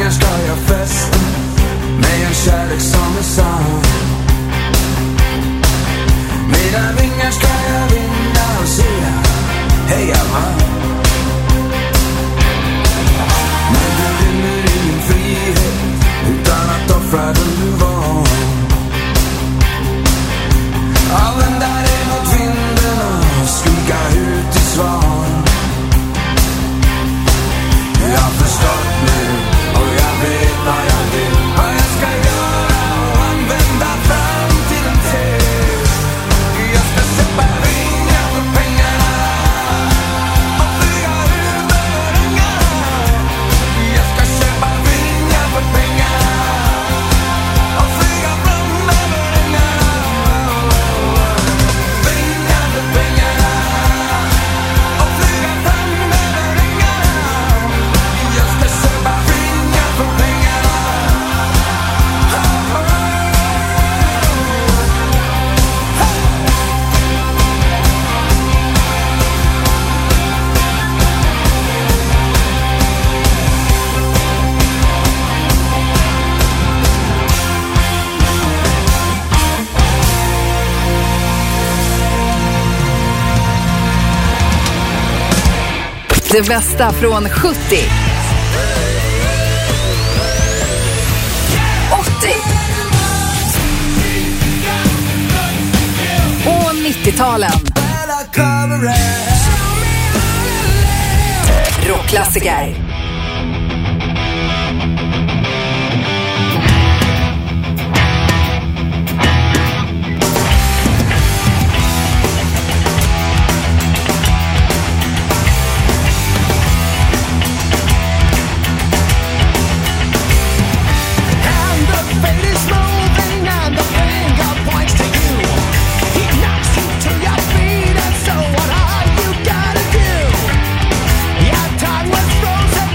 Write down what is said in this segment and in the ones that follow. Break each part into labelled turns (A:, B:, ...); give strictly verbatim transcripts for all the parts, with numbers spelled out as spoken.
A: vingar ska jag fästa med en kärlek som är sann. Mina vingar ska jag vinna och säga hej man. Men du vinner ingen frihet utan att offra den du var. Använda dig mot vinden och skrika ut i svar. Jag har förstått nu och jag vet vad jag vill, vad jag ska göra och använda framtiden till. Jag ska köpa vingar för pengarna och flyga ut över ängarna. Jag ska köpa vingar för pengarna och flyga fram över ängarna. Vingar för pengarna och flyga fram över ängarna. Jag ska köpa vingar för pengarna.
B: Det bästa från sjuttio, åttio och nittio-talen. Rockklassiker.
C: Frozen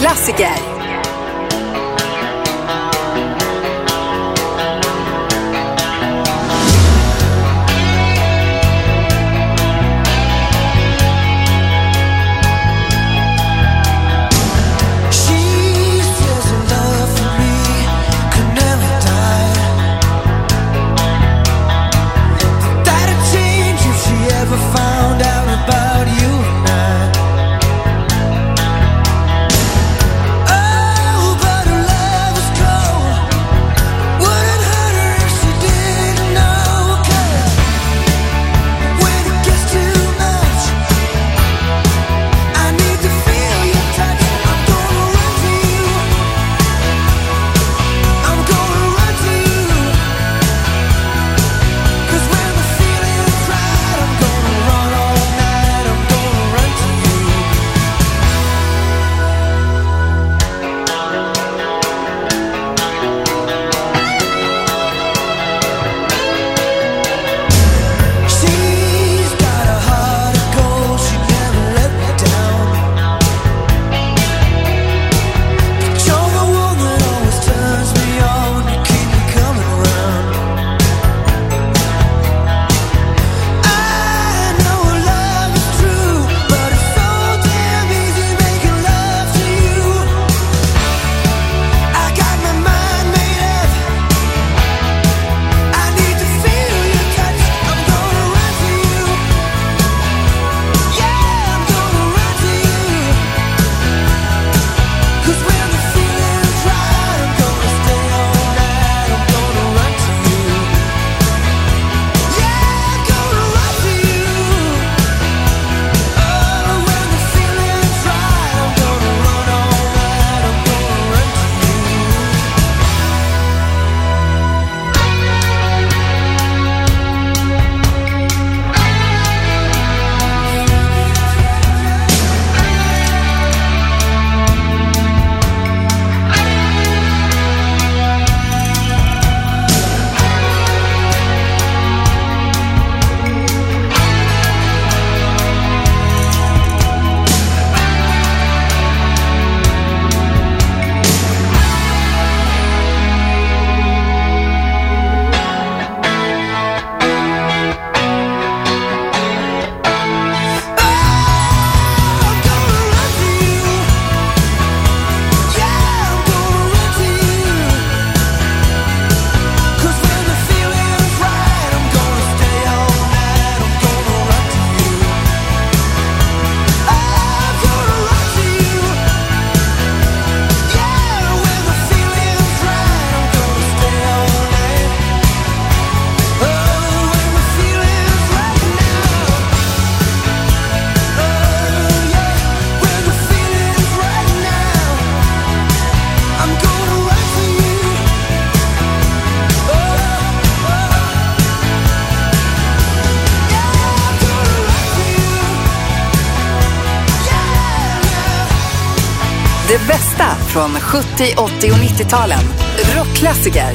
B: Rockklassiker. Det bästa från sjuttio-, åttio- och nittio-talen. Rockklassiker.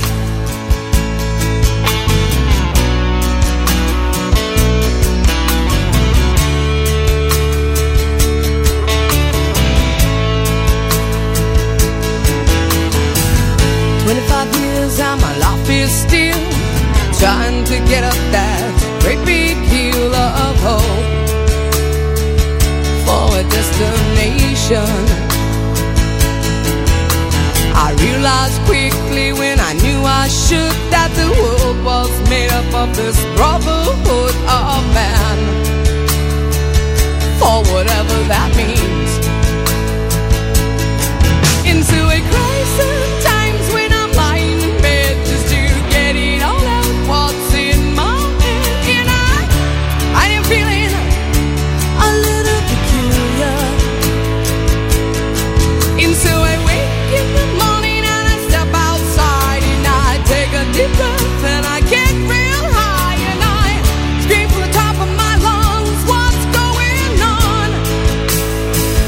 C: twenty-five years and my life is still trying to get up that great big hill of hope for a destination. I realized quickly when I knew I should that the world was made up of this brotherhood of man, for whatever that means. Into a crisis times when I'm lying in bed just to get it all out what's in my head. And I, I am feeling a little peculiar. And so I wake in the morning and I step outside and I take a deep breath and I get real high and I scream from the top of my lungs, what's going on?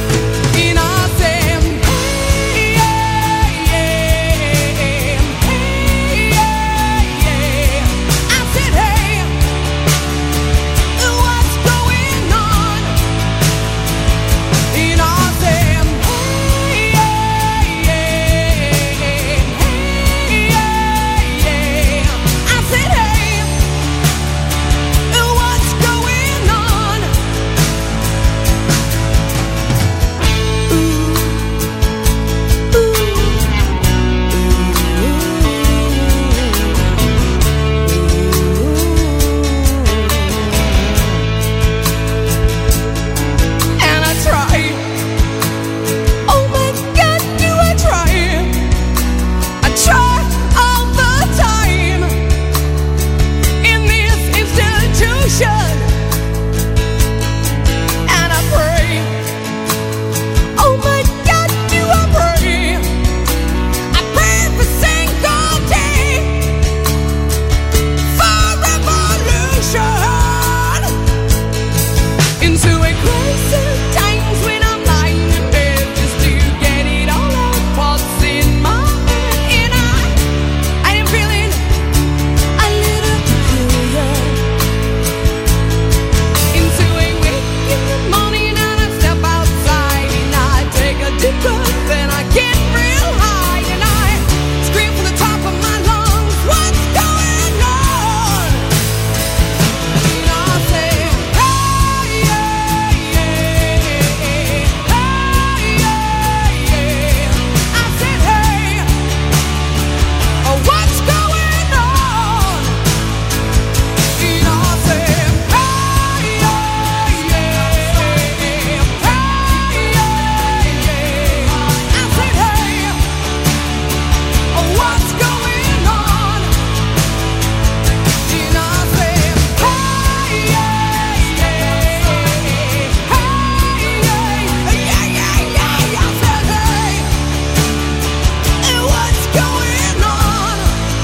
C: going on.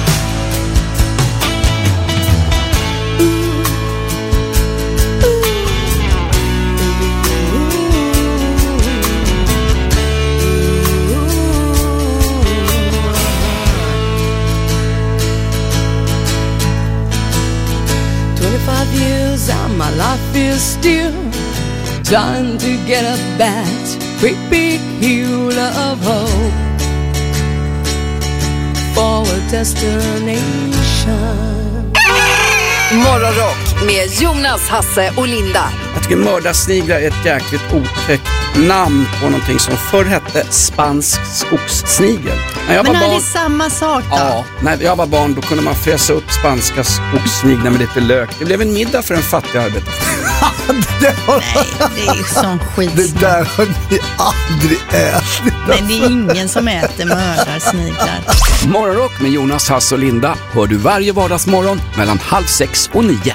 C: Twenty-five years and my life is still trying to get up that great big hill of hope for a destination.
B: Morgonrock med Jonas, Hasse och Linda.
D: Jag tycker mördarsniglar är ett jäkligt otäckt namn på någonting som förr hette spansk skogssnigel. När jag
E: Men
D: var
E: är
D: barn,
E: det samma sak då?
D: ja, när jag var barn då kunde man fräsa upp spanska skogssniglar med lite lök. Det blev en middag för en fattig arbetare.
F: det, har,
E: Nej, det är ju sån skit.
F: det där har ni aldrig ätit.
E: Men det är ingen som äter mördarsniglar.
D: Morgonrock med Jonas, Hasse och Linda hör du varje vardagsmorgon mellan halv sex och nio.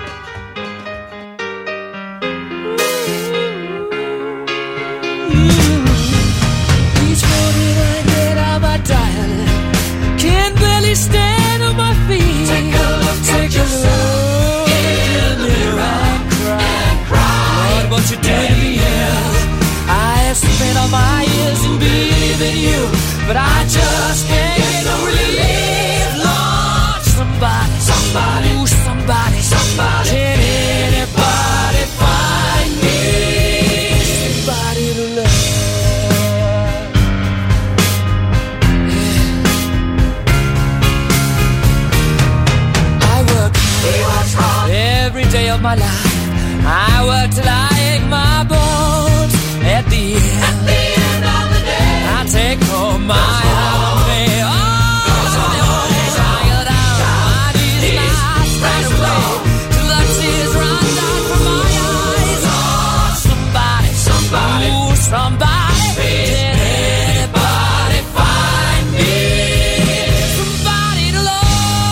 C: Each morning I get out my dial, can't barely stand on my feet. Take a look, take a look in the mirror and cry. Lord, what you did to me is I have spent all my years in believing you, but I just can't get no relief. Lord, somebody, somebody, ooh, somebody, somebody, can anybody find me somebody to love? Every day of my life I work till I ache my bones. At the end, At the end of the day I take home my holiday. Oh, I go down my knees right away till the tears run down from my eyes. Oh, somebody, somebody, ooh, somebody, can anybody find me somebody to love?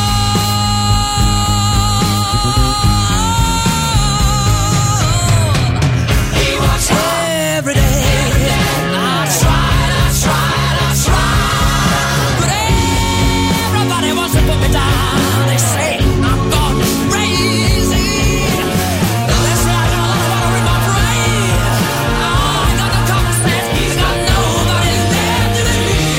C: Every day I tried, I tried, I tried, but everybody wants to put me down. They say I'm gone crazy. They say I got a lot of water in my brain. Oh, I got no common sense. I got nobody left to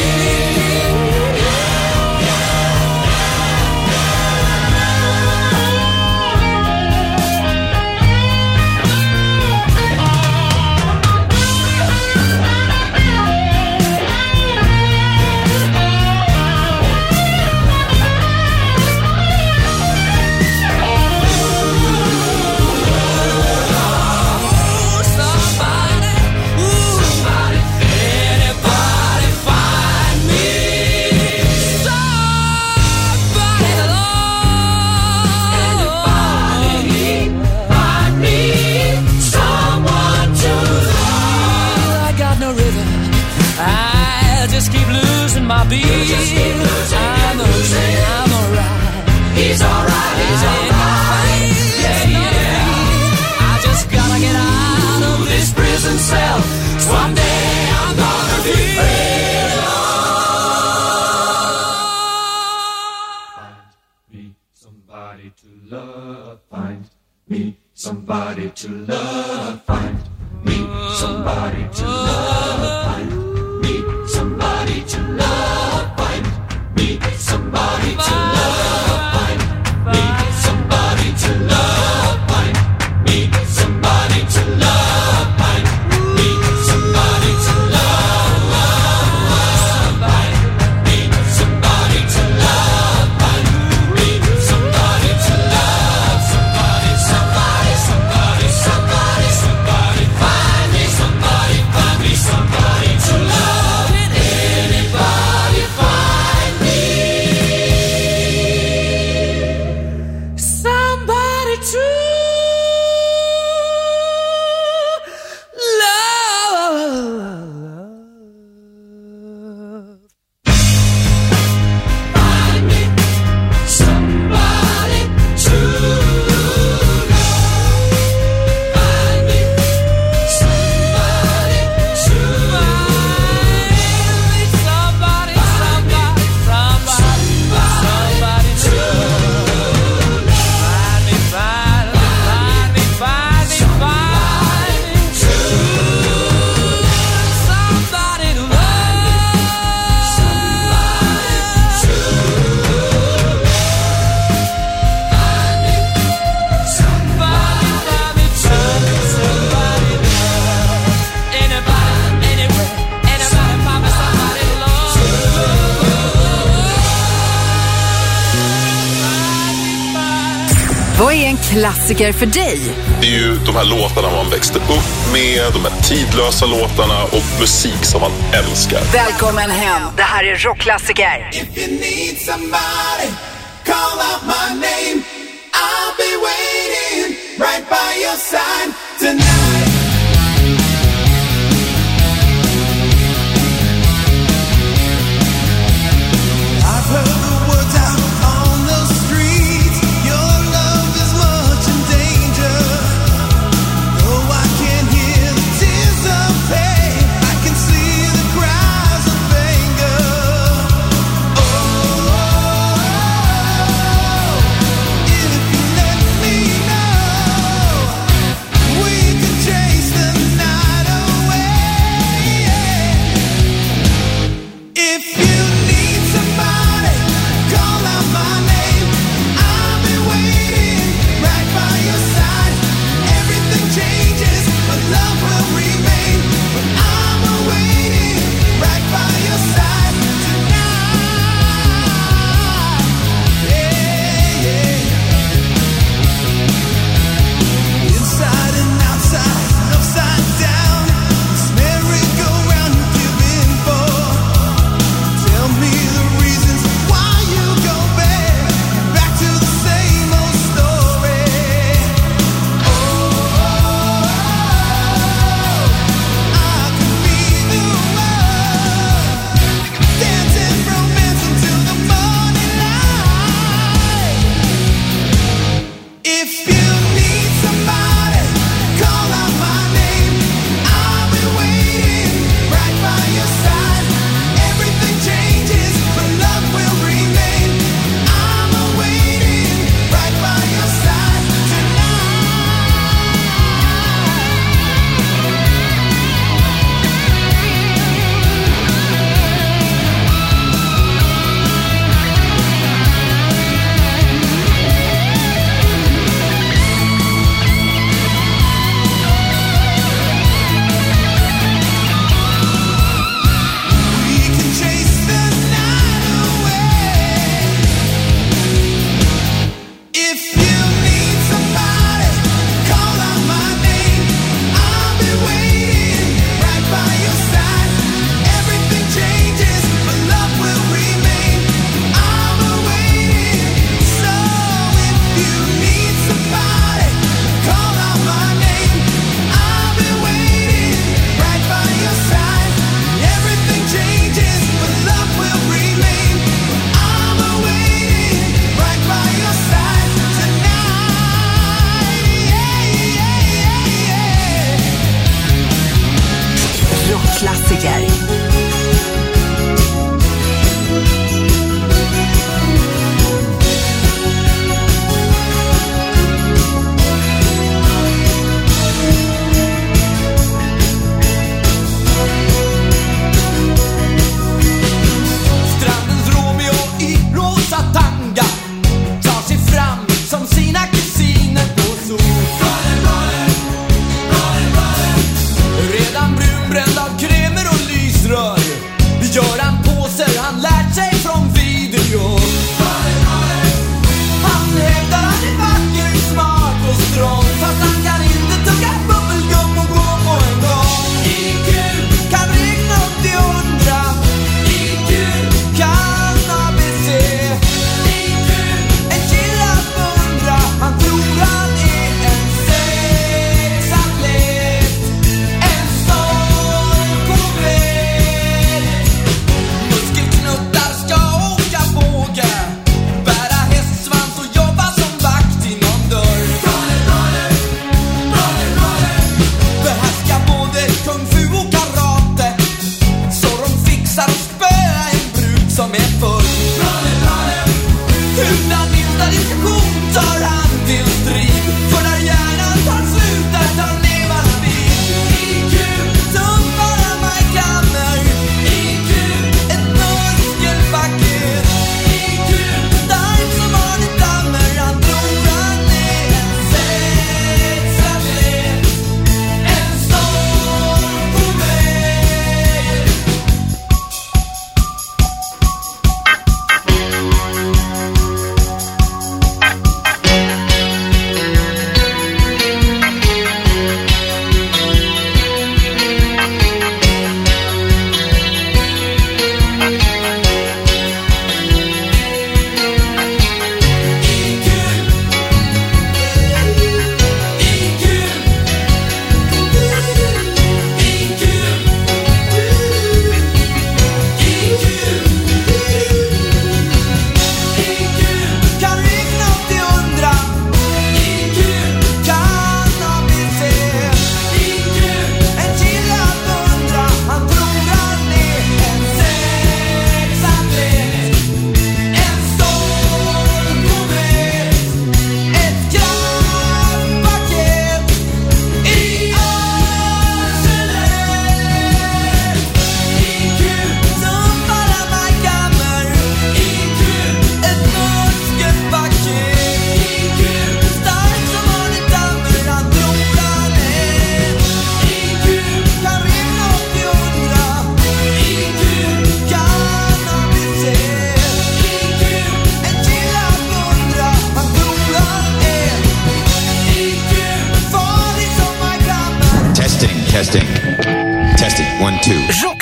C: just keep losing my beat. Just keep losing, I'm losing. I'm alright. He's alright. He's alright. Yeah, yeah. I just gotta get out of this prison cell. Someday I'm gonna be free. Find me somebody to love. Find me somebody to love. Find me somebody to love. Find me somebody to love. Find me somebody to love. Find me somebody to love. Find me somebody to love. Find me somebody to love. Find me somebody to love. Find me somebody to love. Somebody, somebody, somebody, somebody, somebody. Find me somebody, find me somebody to
B: en klassiker för dig.
G: Det är ju de här låtarna man växte upp med, de här tidlösa låtarna och musik som man älskar.
B: Välkommen hem. Det här är rockklassiker.
A: If you need somebody, call out my name. I'll be waiting right by your side tonight. I've heard the words out on the streets. Your love is much in danger. Though I can't hear the tears of pain, I can see the cries of anger. Oh, if you let me know, we can change.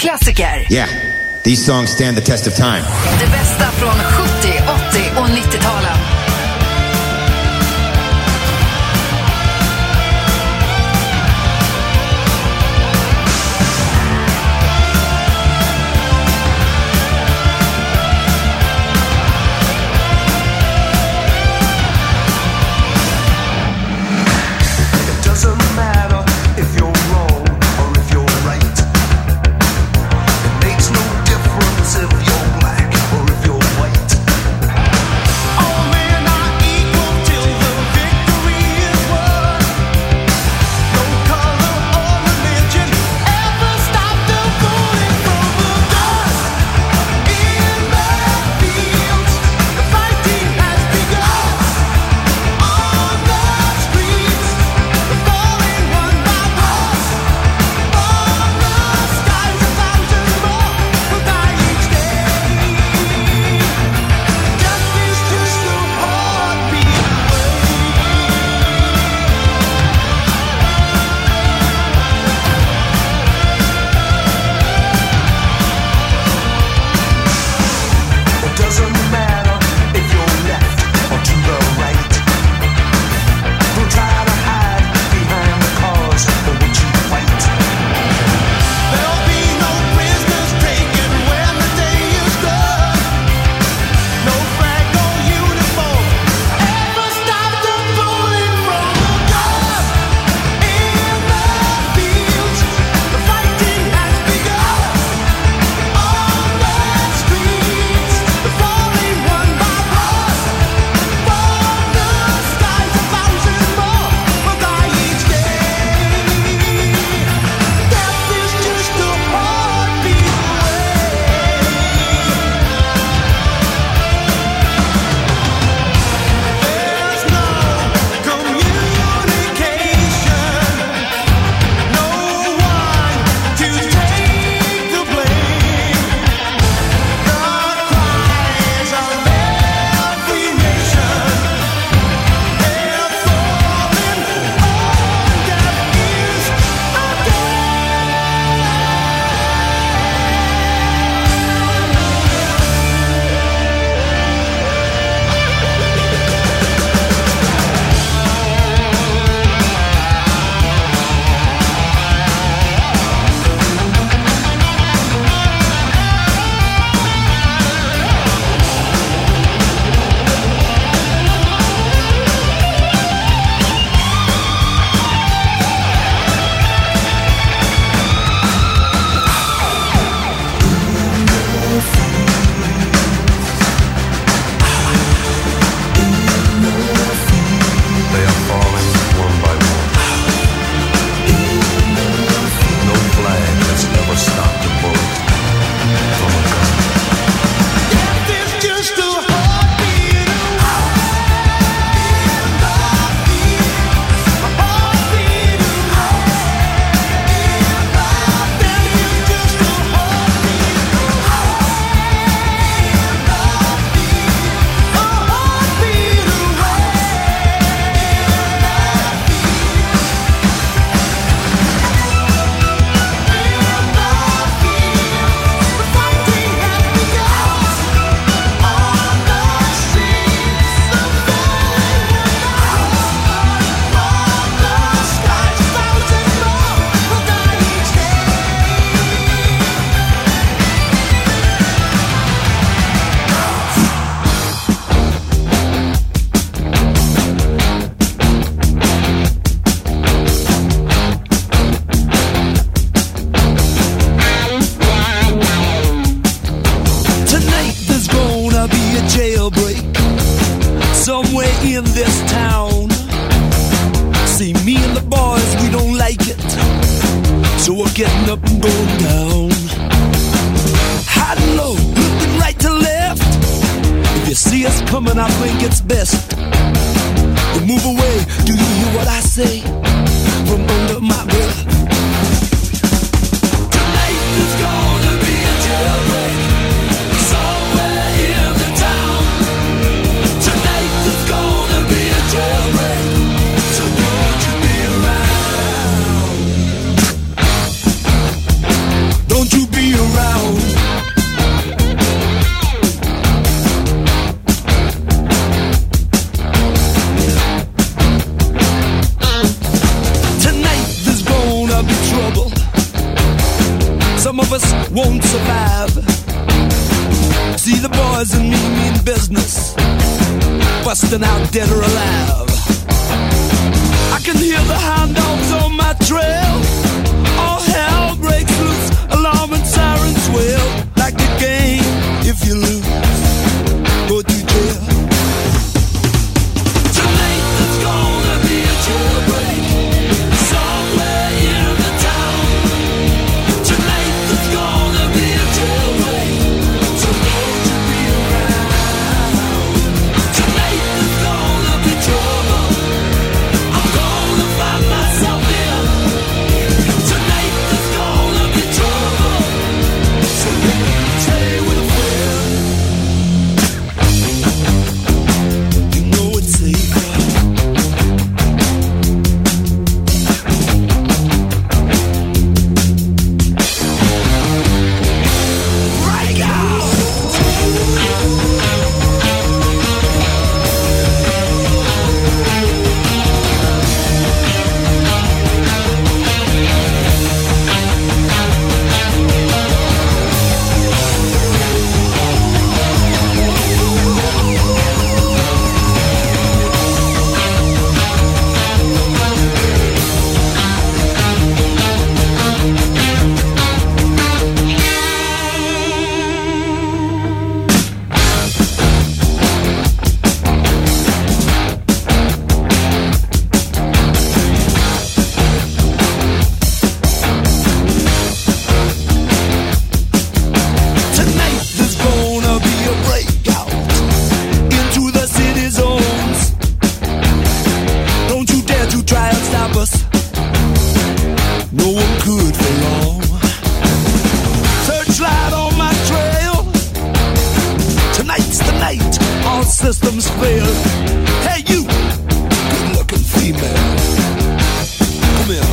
B: Rockklassiker.
H: Yeah, these songs stand the test of time.
B: Det bästa från sjuttio, åttio och nittio-talen.
I: in this town. See, me and the boys, we don't like it, so we're getting up and going down. High and low, looking right to left. If you see us coming, I think it's best you move away. Do you hear what I say from under my breath? Tonight is gonna be a jailbreak somewhere in the town. Tonight is gonna be a jailbreak, so won't you be around? Don't you be business, busting out dead or alive. I can hear the hound dogs on my trail. All hell breaks loose, alarm and sirens wail. Like a game, if you lose, go to jail. Tonight there's gonna be a jailbreak somewhere in the town. Tonight there's gonna be a jailbreak, so won't you be around? Tonight there's gonna be trouble, I'm gonna find myself in. Tonight there's gonna be trouble, so stay with a friend. You know it's safer. Break out! Tonight there's gonna be a breakout into the city zones. Don't you dare to try and stop us. No one could for long. Searchlight on my trail. Tonight's the night all systems fail. Hey you, good-looking female, come here.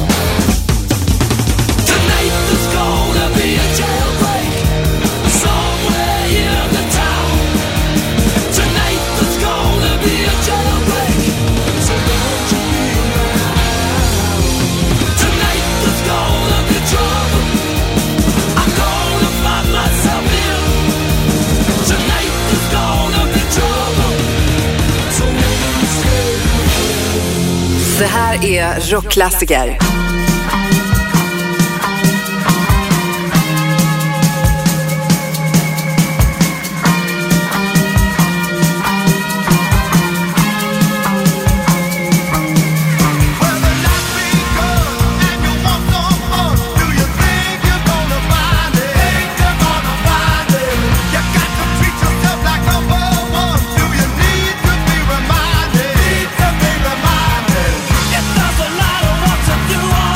I: Tonight there's gonna be a jailbreak somewhere in the town. Tonight there's gonna be a jailbreak, so don't you be around. Tonight there's gonna be trouble, I'm gonna find myself in. Tonight there's gonna be trouble, so stay.
B: Det här är rockklassiker.
I: If there's a lot of what to do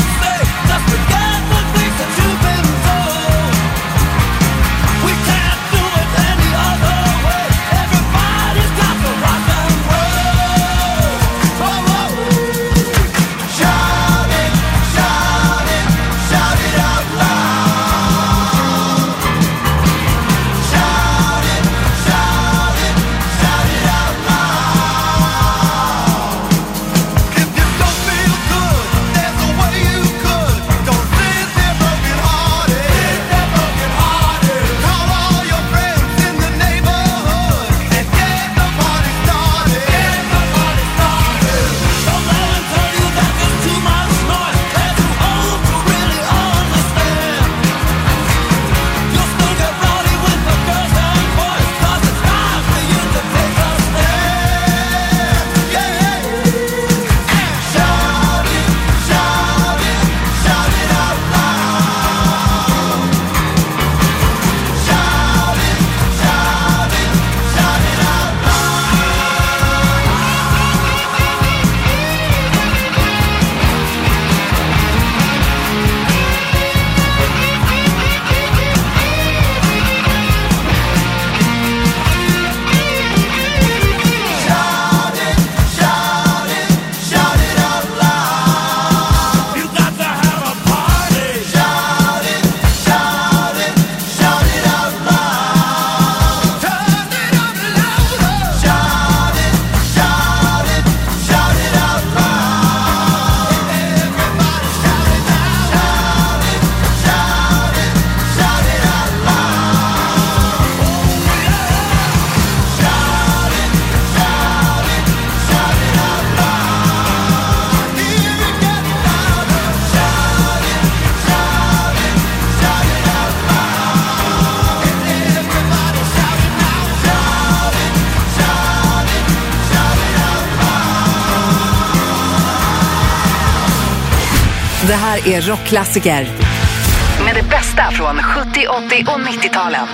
B: Det här är Rockklassiker. Med det bästa från sjuttio, åttio och nittio-talen.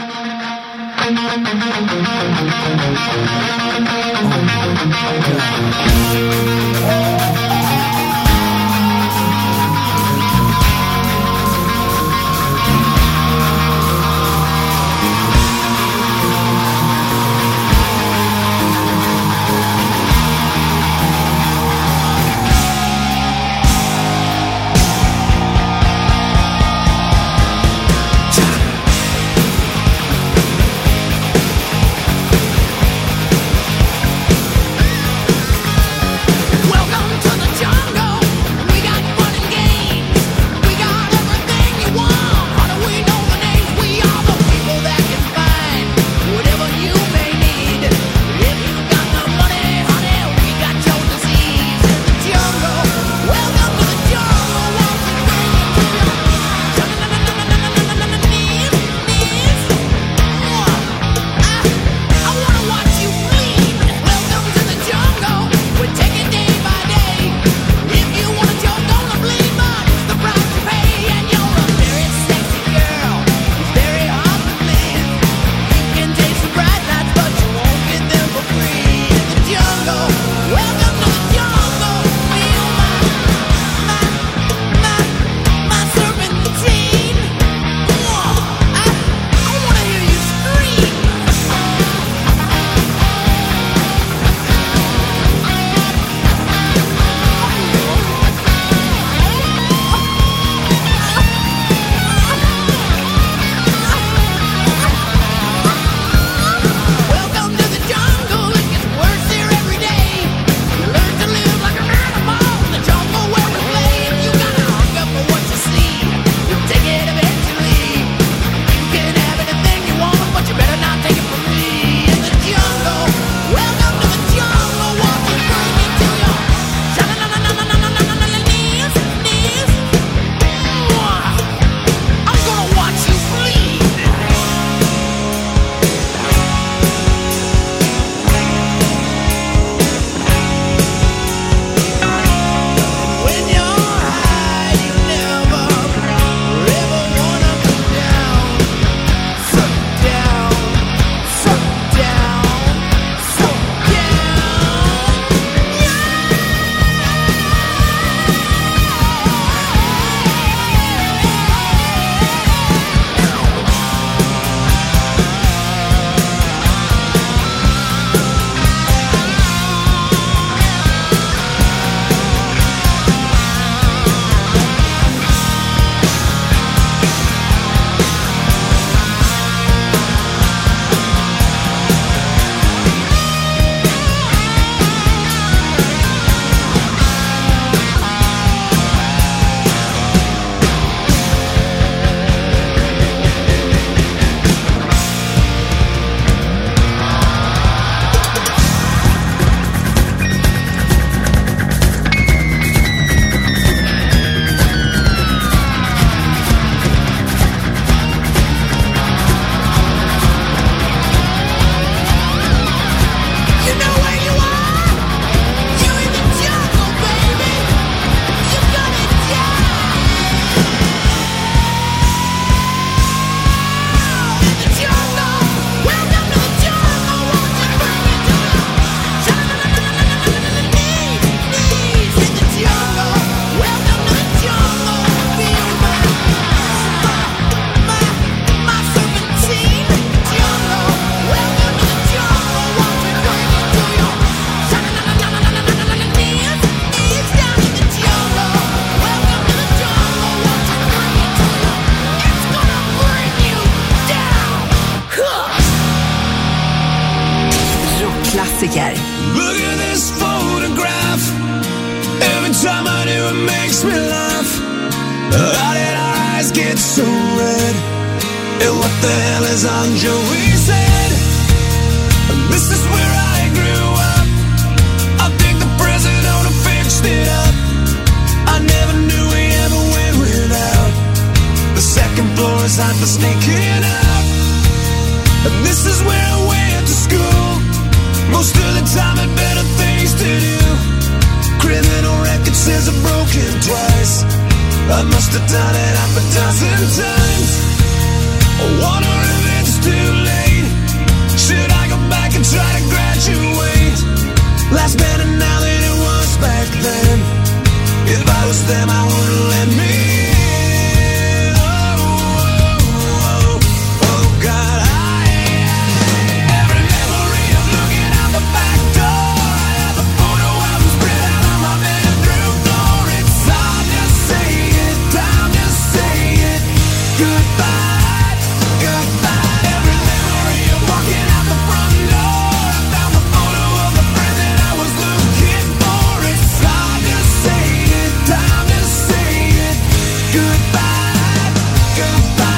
B: Klassiker.
I: Look at this photograph. Every time I do it makes me laugh. How did our eyes get so red? And what the hell is on Joey's head? This is where I grew up. I think the president fixed it up. I never knew we ever went without. The second floor is hot for sneaking out. And this is where I went to school. Most of the time had better things to do. Criminal record says I'm broken twice.
A: I must have done it half a dozen times. I wonder if it's too late. Should I go back and try to graduate? Life's better now than it was back then. If I was them, I wouldn't let me in. Oh, oh, oh, oh God, I, every memory of looking out the back door. I have a photo album spread out on my bedroom floor. It's hard to say it, time to say it. Goodbye, goodbye. Every memory of walking out the front door. I found the photo of the friend that I was looking for. It's hard to say it, time to say it. Goodbye, goodbye.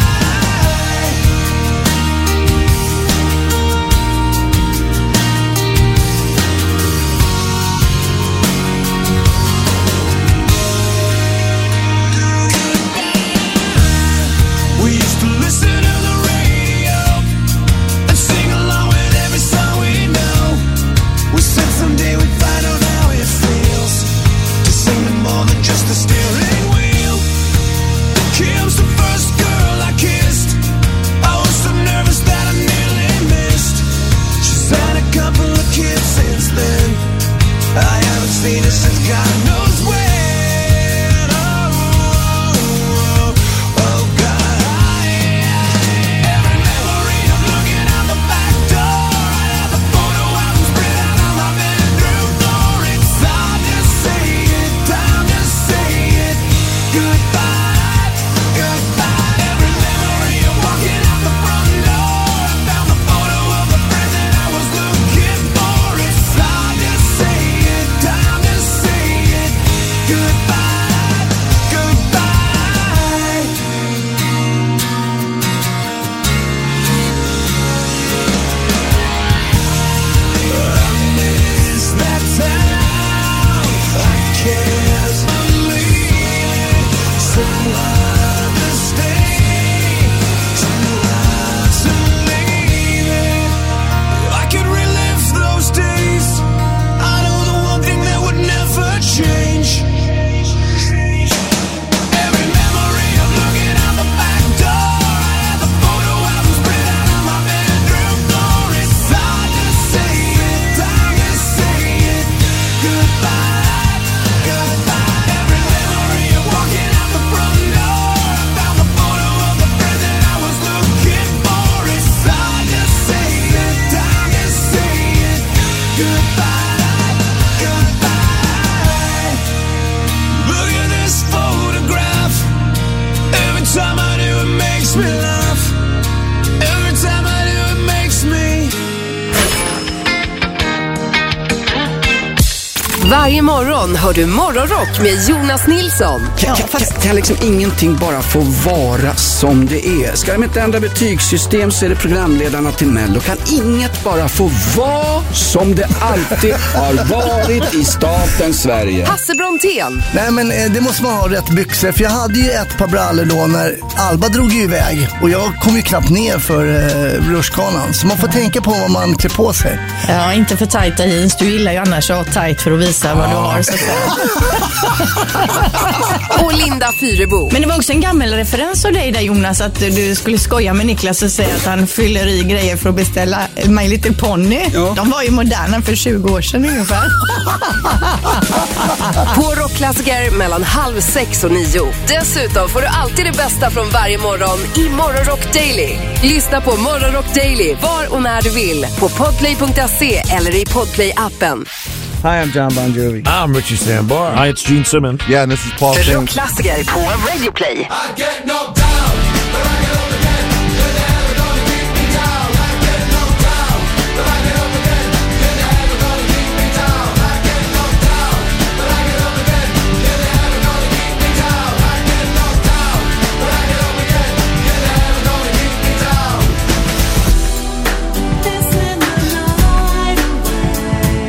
A: We used to listen to the radio and sing along with every song we know. We said someday we'd find out how it feels to sing to more than just the steering wheel. Kim's the first girl I kissed. I was so nervous that I nearly missed. She's had a couple of kids since then. I haven't seen her since God knows when. Oh, oh, oh, oh God, I, every memory of looking out the back door. I have a photo album spread out on my bedroom floor. It's hard to say it, time to say it. Goodbye, goodbye. Every memory of walking out the front door. I found the photo of the friend that I was looking for. It's hard to say it, time to say it. Goodbye, goodbye. I miss that town. I can't believe it. So hard to stay, too hard to leave it. If I could relive those days, I know the one thing that would never change. Every memory of looking out the back door. I have the photo album spread out on my bedroom floor. It's hard to say it, time to say it. Goodbye, goodbye. Every memory of walking out the front door. I found the photo of the friend that I was looking for. It's hard to say it, time to say it. Goodbye, goodbye. Look at this photograph. Every time I do it makes me laugh. Every time I do it makes me.
B: Varje morgon hör du Morgonrock med Jonas Nilsson.
D: Kan, kan, kan, kan liksom ingenting bara få vara som det är? Ska de inte ändra betygssystem så är det programledarna till Mello. Kan inget bara få vara som det alltid har varit i staten Sverige?
B: Hasse Brontén.
F: Nej, men eh, det måste man ha rätt byxor. För jag hade ju ett par brallor då när Alba drog ju iväg. Och jag kom ju knappt ner för eh, rutschkanan. Så man får tänka på vad man klär på sig.
E: Ja, inte för tajta jeans. Du gillar ju annars att ha tajt för att visa vad du har. Så att säga.
B: Och Linda Fyrebo.
E: Men det var också en gammal referens av dig där, Jonas, att du skulle skoja med Niklas och säga att han fyller i grejer för att beställa My Little Pony.
D: Ja.
E: De var ju moderna för tjugo år sedan ungefär.
B: På rockklassiker mellan halv sex och nio. Dessutom får du alltid det bästa från varje morgon i Morgonrock Daily. Lyssna på Morgonrock Daily var och när du vill på podplay punkt se eller i Podplay-appen.
J: Hi, I'm John Bon Jovi.
K: I'm Richie Sambora.
L: Hi, it's Gene Simmons.
K: Yeah, and this is Paul James.
B: Rockklassiker på Radio Play.
A: I get knocked down, but I get up again. You're never gonna keep me down. I get knocked down, but I get up again. You're never gonna keep me down. I get knocked down, but I get up again. You're never gonna keep me down. I get knocked down, but I get up again. You're never gonna keep me down. This in the night away.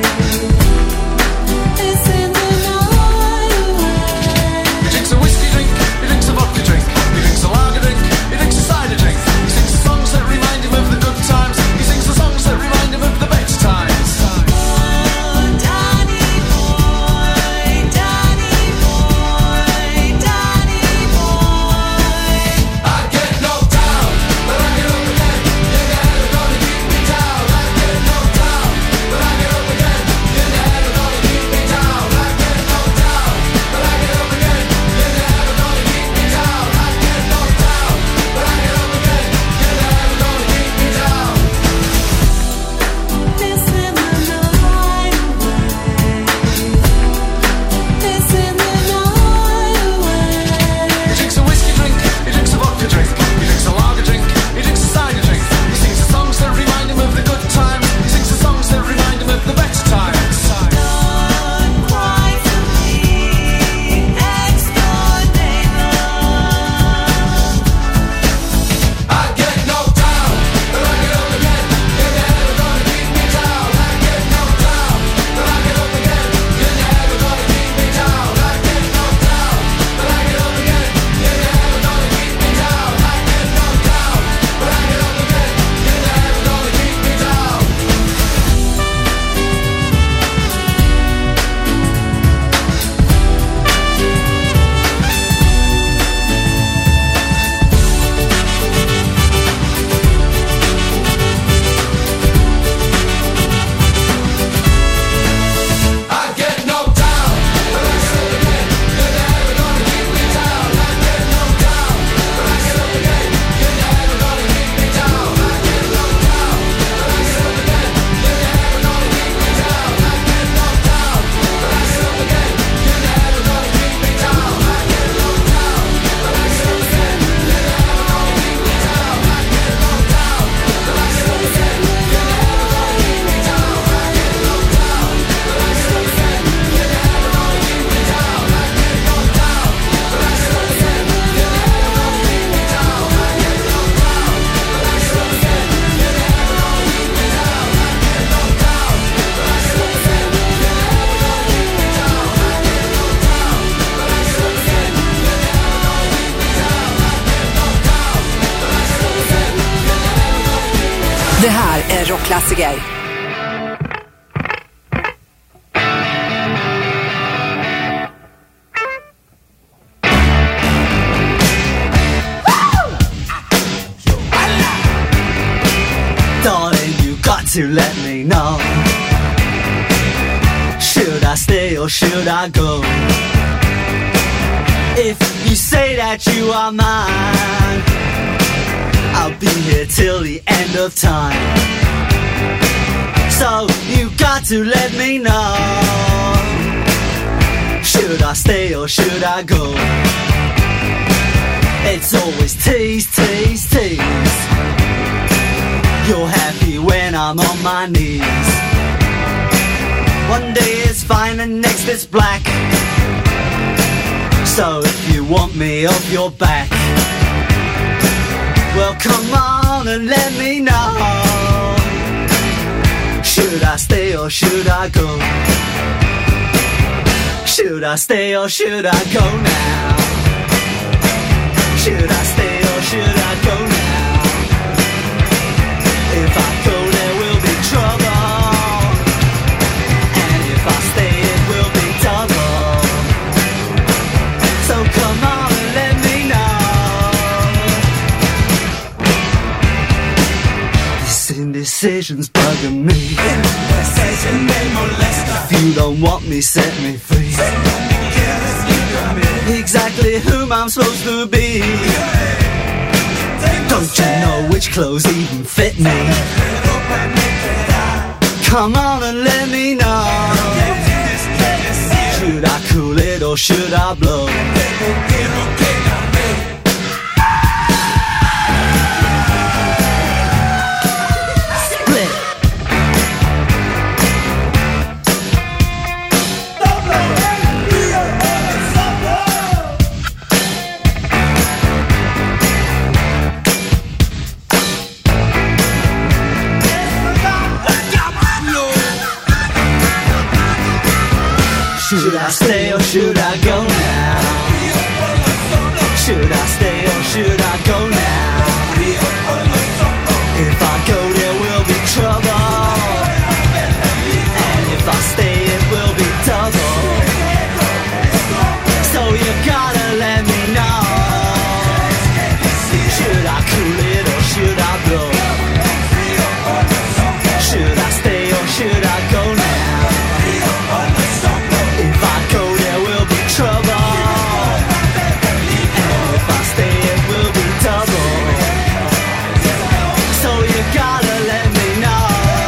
A: This in the night away. He drinks a whiskey drink, he drinks a vodka drink, he drinks a
B: rockklassiker.
L: Darling, you got to let me know. Should I stay or should I go? If you say that you are mine, I'll be here till the end of time. So you got to let me know. Should I stay or should I go? It's always tease, tease, tease. You're happy when I'm on my knees. One day it's fine and next it's black. So if you want me off your back, well come on and let me know. Should I stay or should I go? Should I stay or should I go now? Should I stay or should I go now? If I go there will be trouble, and if I stay it will be double. So come on and let me know. This indecision's bugging me. Indecision may molest her. If you don't want me, set me free. Exactly whom I'm supposed to be. Don't you know which clothes even fit me? Come on and let me know. Should I cool it or should I blow? Split. Should I stay or should I go now? Should I stay or should I go now? If I go there will be trouble, and if I stay it will be double. So you gotta let me know. Should I cool it or should I blow? Should I stay or should I go now? If I go there will be trouble, and if I stay it will be double. So you gotta let me know.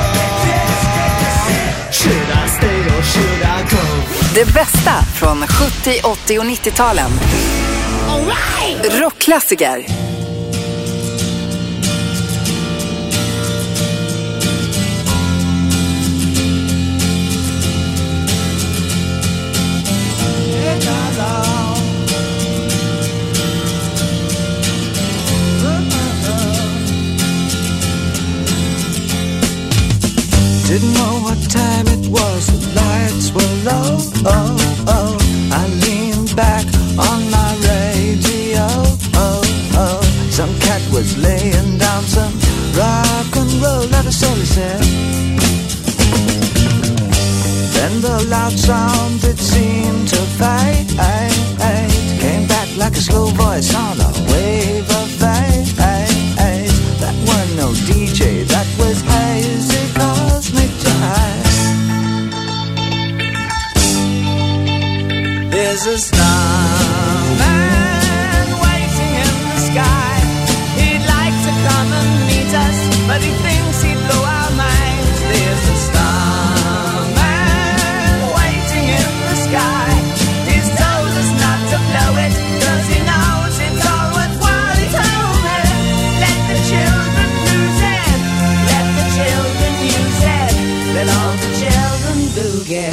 L: Should I stay or should I go?
B: Det bästa från sjuttio, åttio och nittio-talen. Right. Rockklassiker.
A: Didn't know what time it was, the lights were low, oh, oh. I leaned back on my radio, oh, oh. Some cat was laying down some rock and roll, that is all he said. Then the loud sound, it seemed to fade, came back like a slow voice on a wave of fade. That wasn't no D J, that was hazy cosmic jive. There's a starman waiting in the sky. He'd like to come and meet us, but he thinks he'd blow our minds. There's a starman waiting in the sky. He's told us not to blow it, 'cause he knows it's all worthwhile. He told me, let the children lose it, let the children use it, let all the children boogie.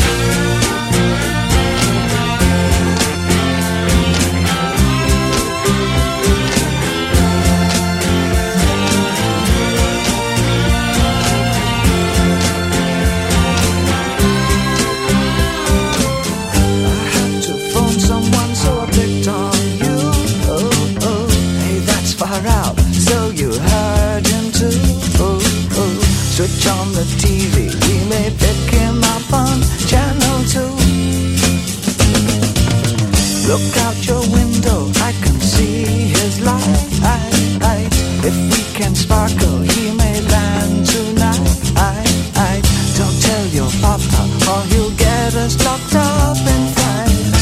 L: just locked up inside.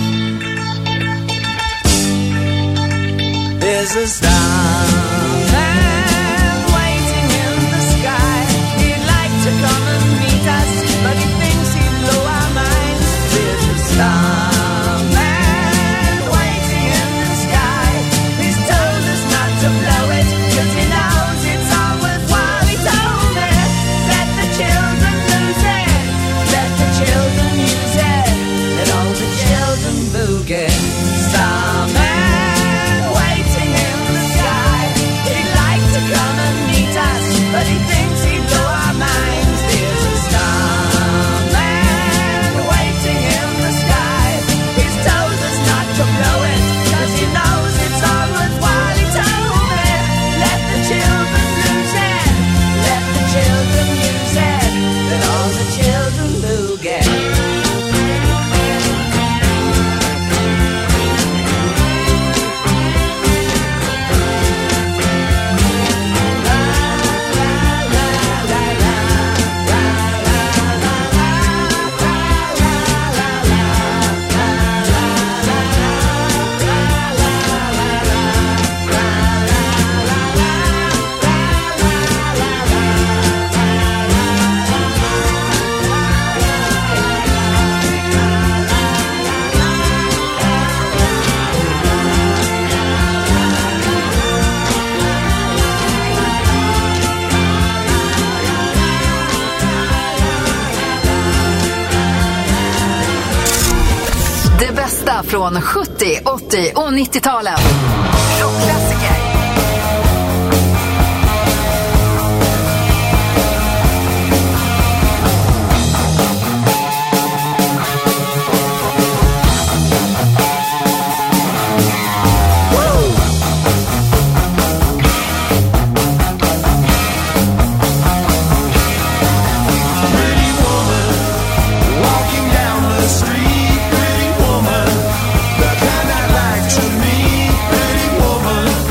L: There's a starman waiting in the sky. He'd like to come and meet us, but he thinks he'd blow our minds. There's a starman waiting in the sky. He's told us not to blow it, 'cause he knows it's all worthwhile. He told me, let the children lose it, let the children use it, let all the children boogie. Starman waiting in the sky. He'd like to come and meet us, but he thinks he'd blow our minds. There's a starman waiting in the sky. He's told us not to blow it, 'cause he knows it's all worthwhile. He told me, let the children lose it, let the children use it, let all the children boogie.
B: Det bästa från sjuttio, åttio och nittio-talen. Rockklassiker.
A: Walking down the street, pretty woman, the kind I like to meet, pretty woman.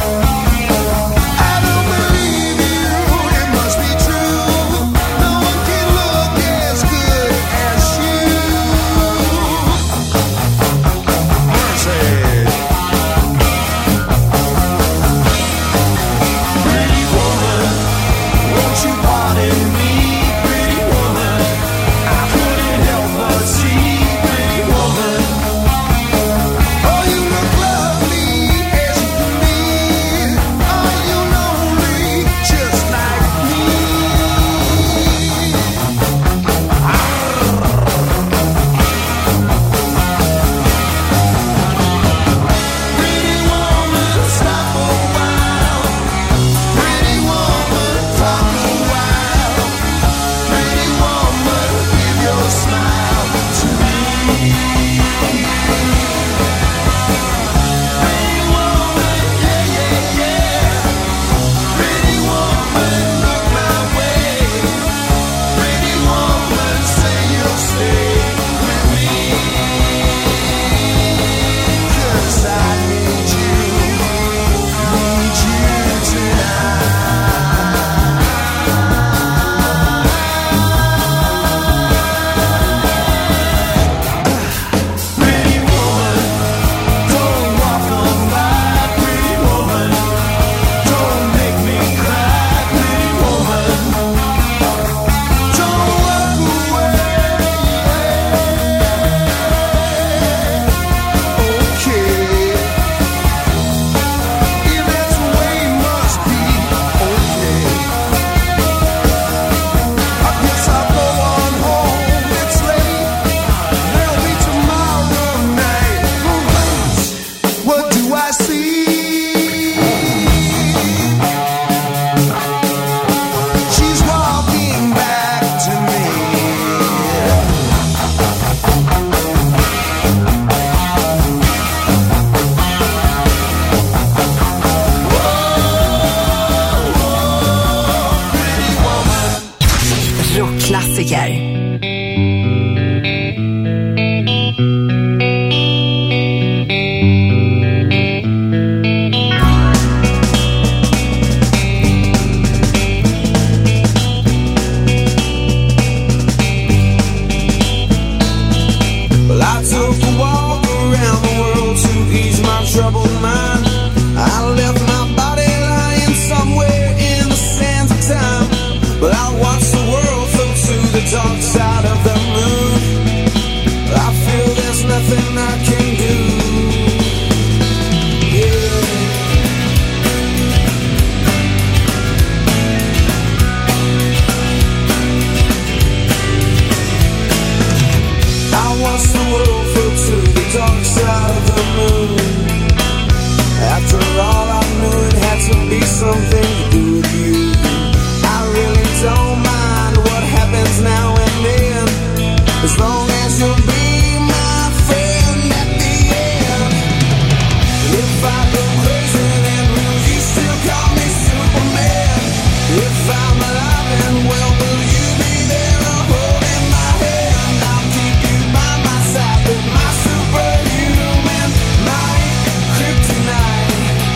A: once the world fell to the dark side of the moon. After all I knew it had to be something to do with you. I really don't mind what happens now and then, as long as you'll be my friend at the end. If I go crazy, then will you still call me Superman? If I'm alive and well, will you be there holding my hand? I'll keep you by my side with my superhuman, my kryptonite.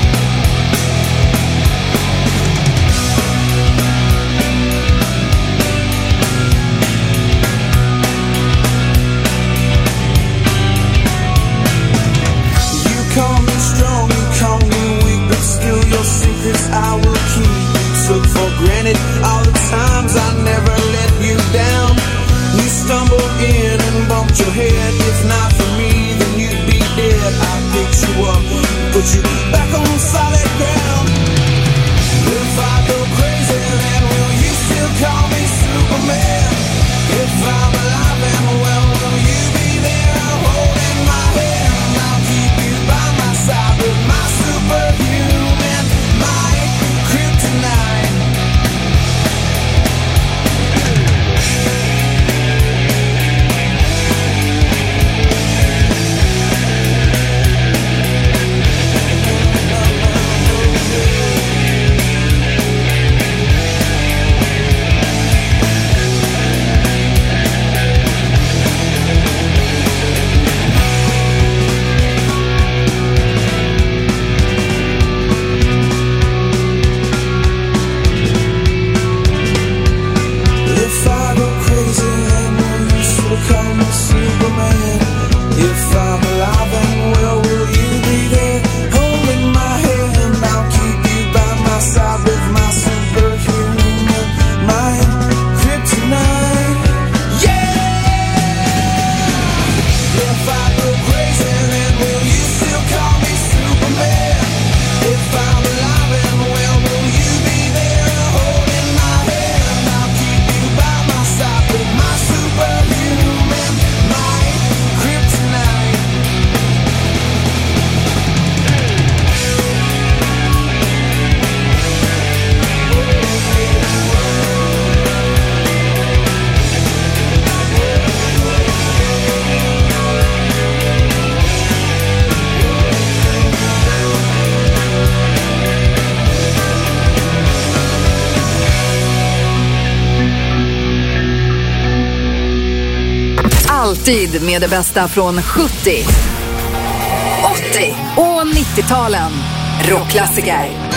A: You call me strong, you call me weak, but still your secrets I will keep. Took for granted all the times I never let you down. You stumbled in and bumped your head. If not for me, then you'd be dead. I picked you up, put you back on solid ground. If I go crazy, then will you still call me Superman? If I'm alive and well, will you be there holding my hand? I'll keep you by my side with my superhuman, my kryptonite. If I go crazy, then will you still call me Superman? If I'm alive and well, will you be there holding my hand? I'll keep you by my side with my superhuman, my kryptonite. Yeah! If I go crazy, then will you still call me Superman? If I'm alive and well, will you be there holding my hand? I'll keep you by my side with my superhuman, my kryptonite.
B: Alltid med det bästa från sjuttio, åttio och nittio-talen. Rockklassiker.